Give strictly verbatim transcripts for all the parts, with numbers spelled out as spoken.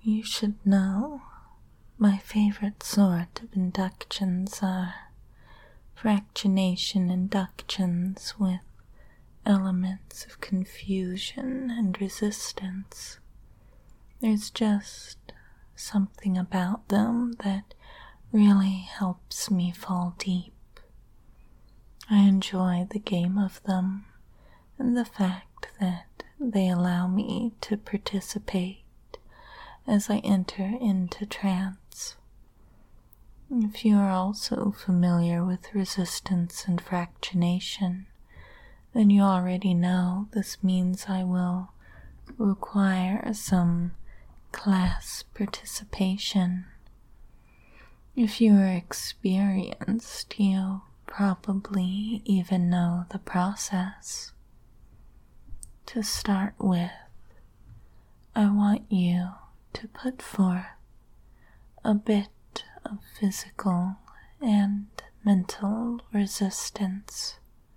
You should know my favorite sort of inductions are fractionation inductions with elements of confusion and resistance. There's just something about them that really helps me fall deep. I enjoy the game of them and the fact that they allow me to participate as I enter into trance. If you are also familiar with resistance and fractionation, then you already know this means I will require some class participation. If you are experienced, you probably even know the process. To start with, I want you to put forth a bit of physical and mental resistance.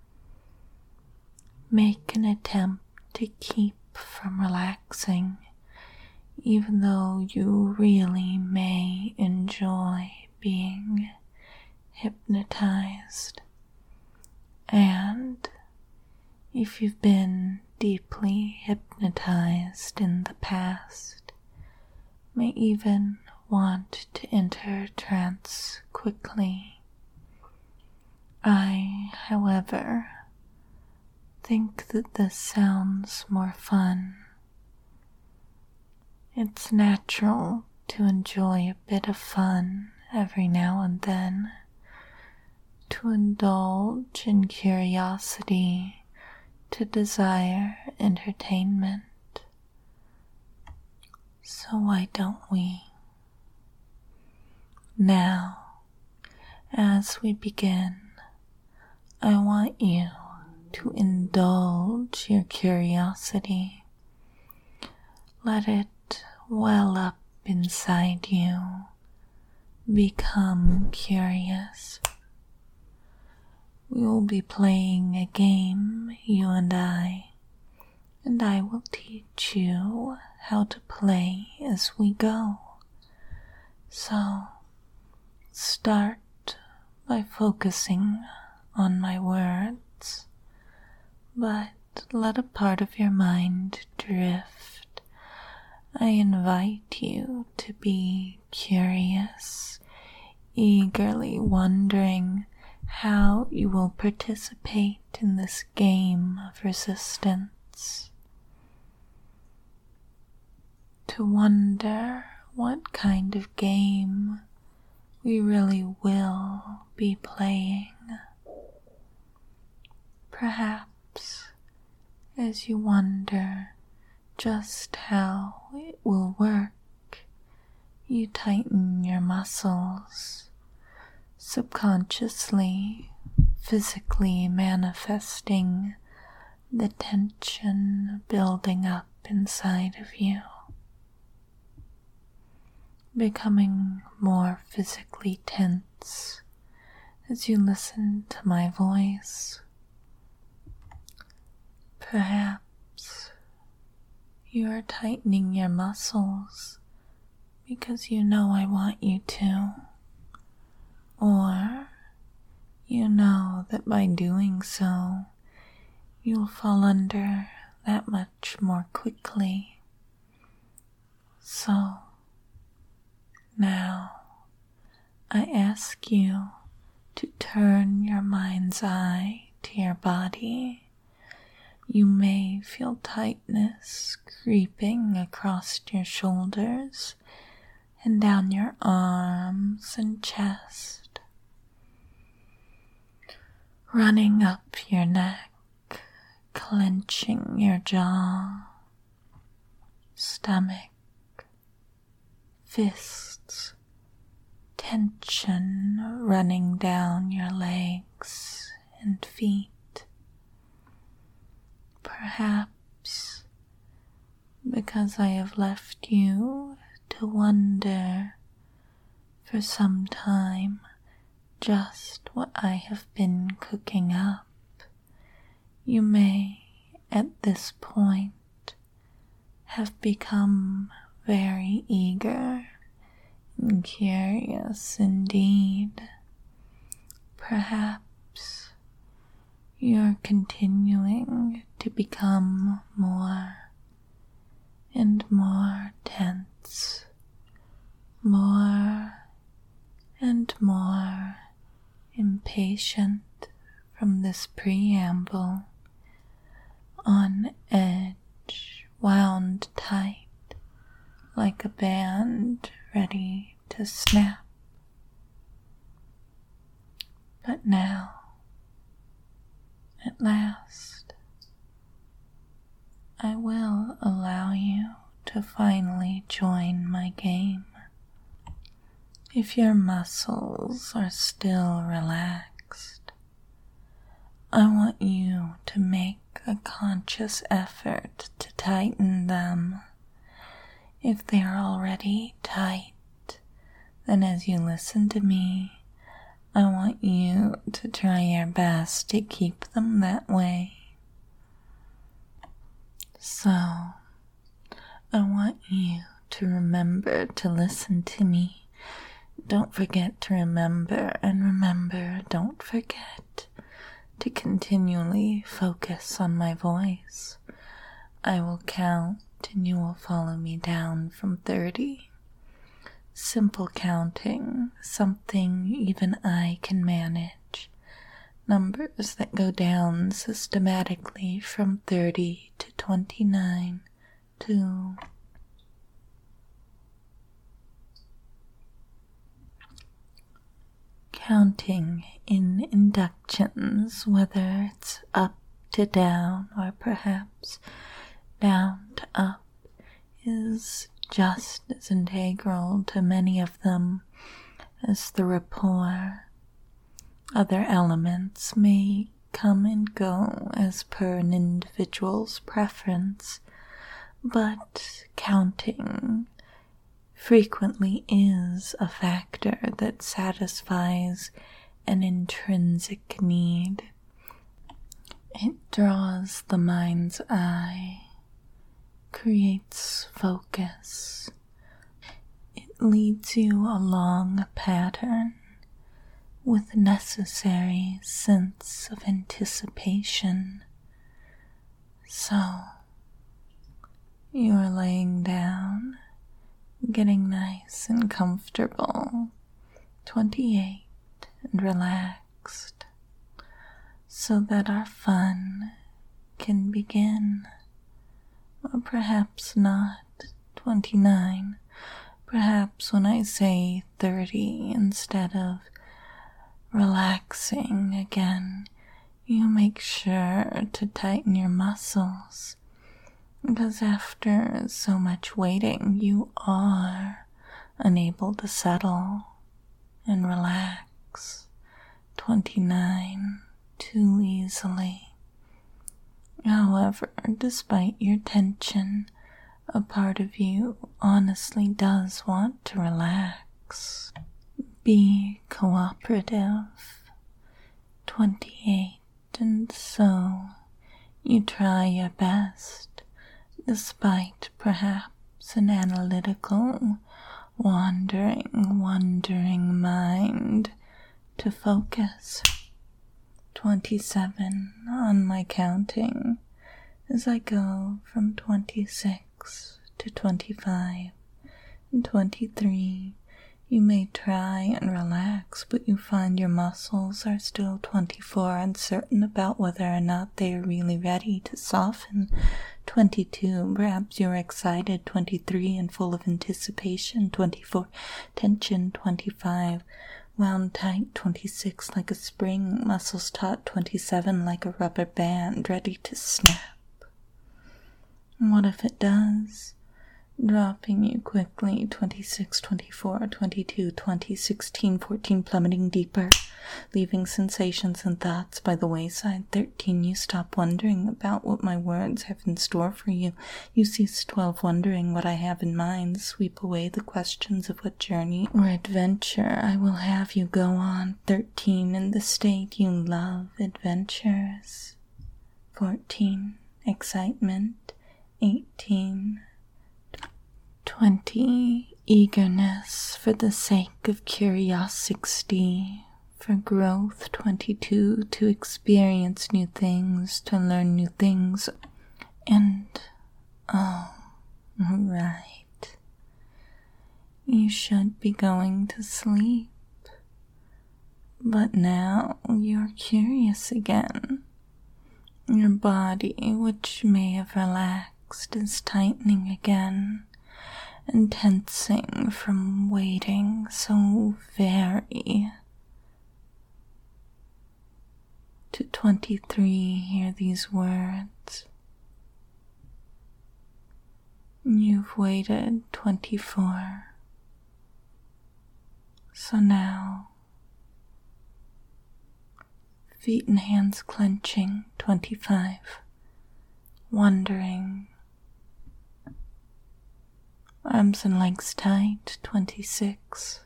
Make an attempt to keep from relaxing, even though you really may enjoy being hypnotized. And if you've been deeply hypnotized in the past, may even want to enter trance quickly. I, however, think that this sounds more fun. It's natural to enjoy a bit of fun every now and then, to indulge in curiosity, to desire entertainment. So why don't we? Now, as we begin, I want you to indulge your curiosity. Let it well up inside you. Become curious. We will be playing a game, you and I, and I will teach you how to play as we go. So, start by focusing on my words, but let a part of your mind drift. I invite you to be curious, eagerly wondering how you will participate in this game of resistance. To wonder what kind of game we really will be playing. Perhaps as you wonder just how it will work, you tighten your muscles, subconsciously, physically manifesting the tension building up inside of you. Becoming more physically tense as you listen to my voice. Perhaps you are tightening your muscles because you know I want you to, or you know that by doing so, you'll fall under that much more quickly. So, now, I ask you to turn your mind's eye to your body. You may feel tightness creeping across your shoulders and down your arms and chest, running up your neck, clenching your jaw, stomach, fists, tension running down your legs and feet. Perhaps because I have left you to wonder for some time just what I have been cooking up, you may, at this point, have become very eager and curious indeed. Perhaps you're continuing to become more and more tense, more and more impatient from this preamble, on edge, wound tight like a band ready to snap. But now, at last, I will allow you to finally join my game. If your muscles are still relaxed, I want you to make a conscious effort to tighten them. If they are already tight, then as you listen to me, I want you to try your best to keep them that way. So, I want you to remember to listen to me. Don't forget to remember, and remember, don't forget to continually focus on my voice. I will count and you will follow me down from thirty. Simple counting, something even I can manage. Numbers that go down systematically from thirty to twenty-nine to counting in inductions, whether it's up to down or perhaps down to up, is just as integral to many of them as the rapport. Other elements may come and go as per an individual's preference, but counting frequently is a factor that satisfies an intrinsic need. It draws the mind's eye, creates focus. It leads you along a pattern with necessary sense of anticipation. So, you are laying down, getting nice and comfortable, twenty-eight, and relaxed, so that our fun can begin. Or perhaps not twenty-nine, perhaps when I say thirty instead of relaxing again, you make sure to tighten your muscles, because after so much waiting, you are unable to settle and relax twenty-nine too easily. However, despite your tension, a part of you honestly does want to relax. Be cooperative. twenty-eight, and so you try your best, despite perhaps an analytical, wandering, wondering mind, to focus. twenty-seven on my counting as I go from twenty-six to twenty-five and twenty-three. You may try and relax, but you find your muscles are still twenty-four, uncertain about whether or not they are really ready to soften. twenty-two, perhaps you're excited. twenty-three, and full of anticipation. twenty-four, tension. twenty-five, wound tight. twenty-six, like a spring, muscles taut. twenty-seven, like a rubber band, ready to snap. What if it does? Dropping you quickly. Twenty-six, twenty-four, twenty-two, twenty, sixteen, fourteen, plummeting deeper, leaving sensations and thoughts by the wayside. Thirteen, you stop wondering about what my words have in store for you. You cease. Twelve, wondering what I have in mind. Sweep away the questions of what journey or adventure I will have you go on. Thirteen, in the state you love adventures. Fourteen, excitement. Eighteen, twenty, eagerness for the sake of curiosity, for growth. Twenty-two, to experience new things, to learn new things. And, oh, right, you should be going to sleep. But now you're curious again. Your body, which may have relaxed, is tightening again and tensing from waiting so very. To twenty-three, hear these words. You've waited twenty-four. So now, feet and hands clenching, twenty-five, wondering, arms and legs tight, twenty-six,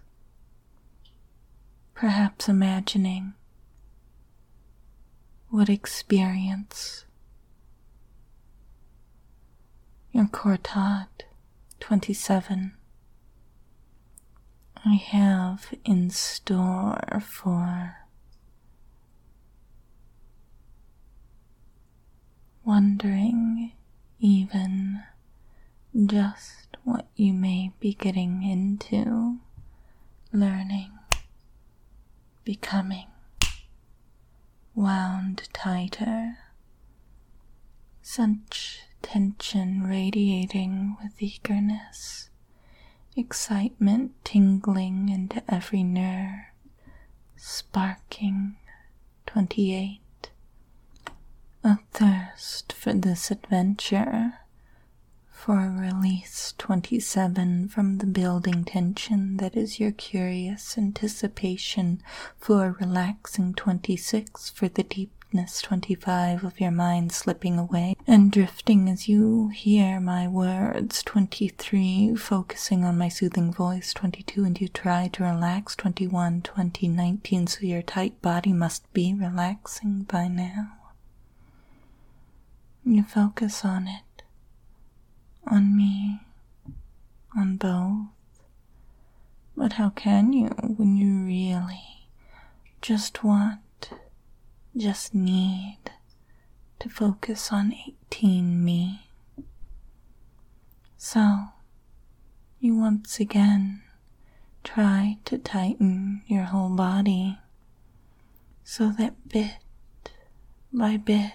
perhaps imagining what experience your core taut, twenty-seven, I have in store for wondering even just what you may be getting into, learning, becoming wound tighter, such tension radiating with eagerness, excitement tingling into every nerve, sparking, twenty-eight, a thirst for this adventure, for a release, twenty-seven, from the building tension that is your curious anticipation, for a relaxing, twenty-six, for the deepness, twenty-five, of your mind slipping away and drifting as you hear my words, twenty-three, focusing on my soothing voice, twenty-two, and you try to relax, twenty-one, twenty, nineteen, so your tight body must be relaxing by now. You focus on it, on me, on both. But how can you when you really just want, just need to focus on eighteen me? So, you once again try to tighten your whole body so that bit by bit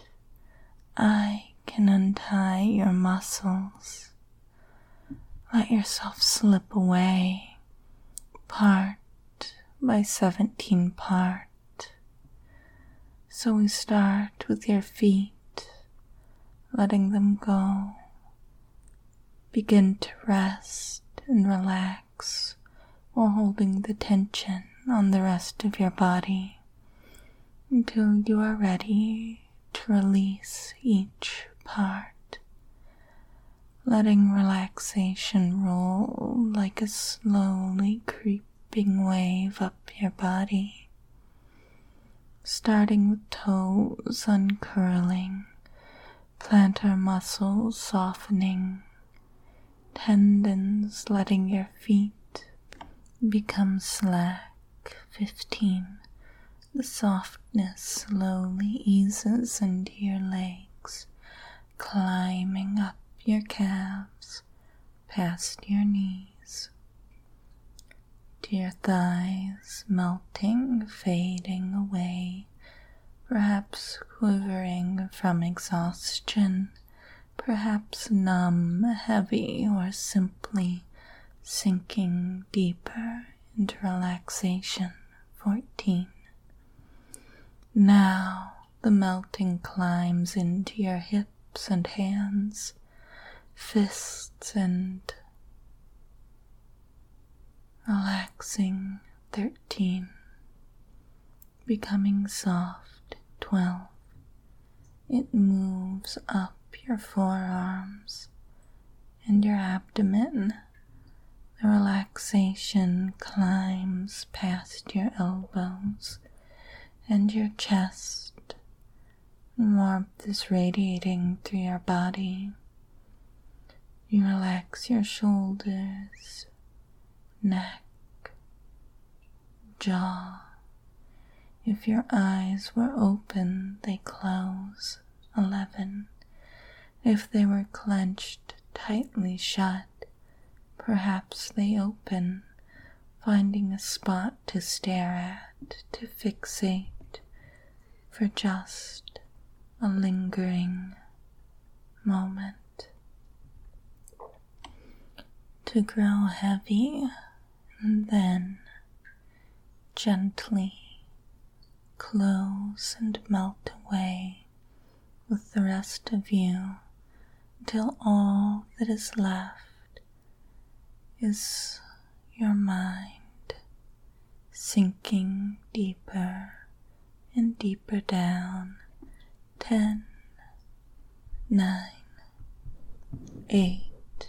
I can untie your muscles. Let yourself slip away, part by seventeen part. So we start with your feet, letting them go. Begin to rest and relax while holding the tension on the rest of your body until you are ready to release each part, letting relaxation roll like a slowly creeping wave up your body, starting with toes uncurling, plantar muscles softening, tendons letting your feet become slack, fifteen. The softness slowly eases into your legs, climbing up your calves, past your knees, to your thighs, melting, fading away, perhaps quivering from exhaustion, perhaps numb, heavy, or simply sinking deeper into relaxation, fourteen. Now the melting climbs into your hips and hands, fists, and relaxing, thirteen, becoming soft, twelve. It moves up your forearms and your abdomen. The relaxation climbs past your elbows and your chest. Warmth is radiating through your body. You relax your shoulders, neck, jaw. If your eyes were open, they close. Eleven. If they were clenched tightly shut, perhaps they open, finding a spot to stare at, to fixate for just a lingering moment. To grow heavy, and then gently close and melt away with the rest of you until all that is left is your mind sinking deeper and deeper down. Ten, nine, eight,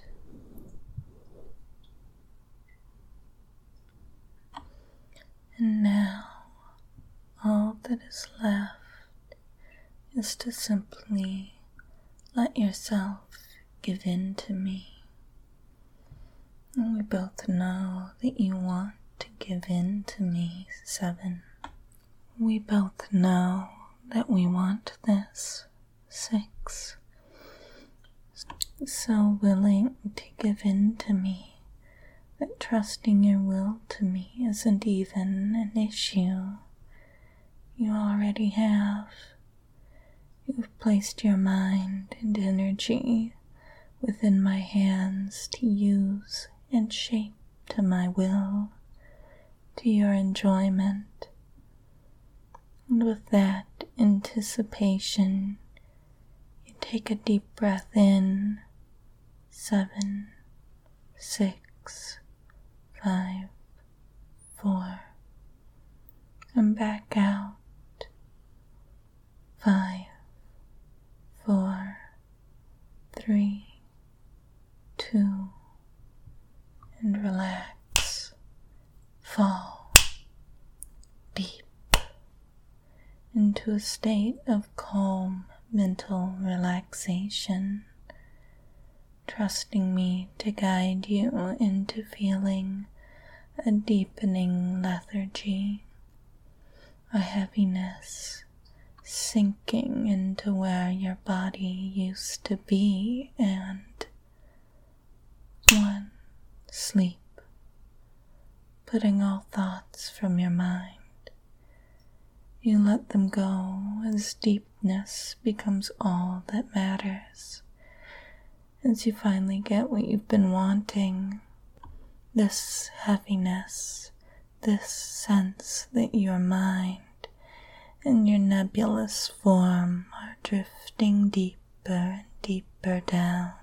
and now all that is left is to simply let yourself give in to me. And we both know that you want to give in to me. Seven. We both know that we want this. Six. So willing to give in to me that trusting your will to me isn't even an issue. You already have. You've placed your mind and energy within my hands to use and shape to my will, to your enjoyment. And with that anticipation, you take a deep breath in. Seven, six, five, four, and back out. Five, four, three, two, and relax. Fall deep into a state of calm mental relaxation, trusting me to guide you into feeling a deepening lethargy, a heaviness sinking into where your body used to be, and one, sleep, putting all thoughts from your mind. You let them go as deepness becomes all that matters, as you finally get what you've been wanting, this heaviness, this sense that your mind and your nebulous form are drifting deeper and deeper down,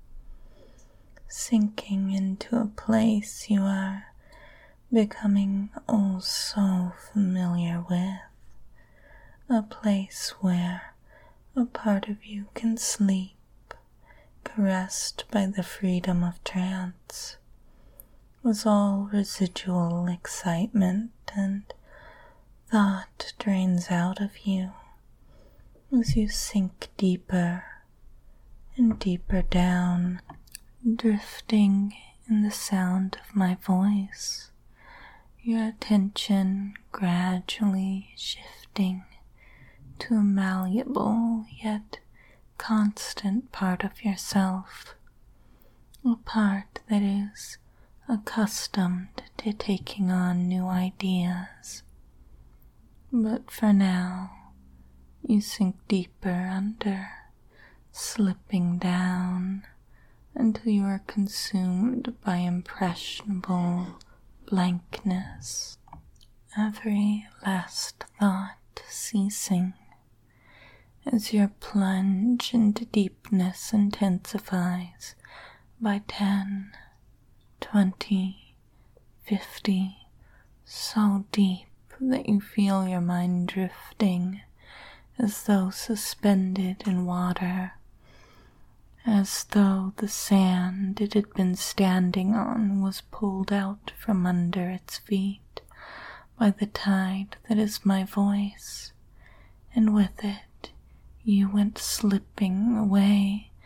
sinking into a place you are becoming oh so familiar with, a place where a part of you can sleep, caressed by the freedom of trance, as all residual excitement and thought drains out of you as you sink deeper and deeper down, drifting in the sound of my voice, your attention gradually shifting to a malleable yet constant part of yourself, a part that is accustomed to taking on new ideas. But for now, you sink deeper under, slipping down until you are consumed by impressionable blankness, every last thought ceasing as your plunge into deepness intensifies by ten, twenty, fifty, so deep that you feel your mind drifting as though suspended in water, as though the sand it had been standing on was pulled out from under its feet by the tide that is my voice, and with it you went slipping away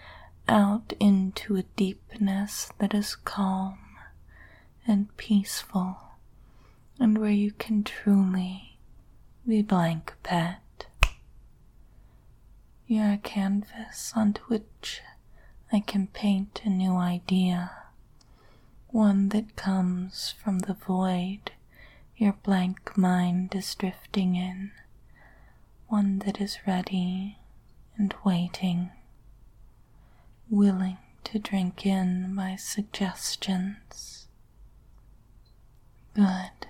out into a deepness that is calm and peaceful, and where you can truly be blank pet. You're a canvas onto which I can paint a new idea, one that comes from the void your blank mind is drifting in, one that is ready and waiting, willing to drink in my suggestions. Good.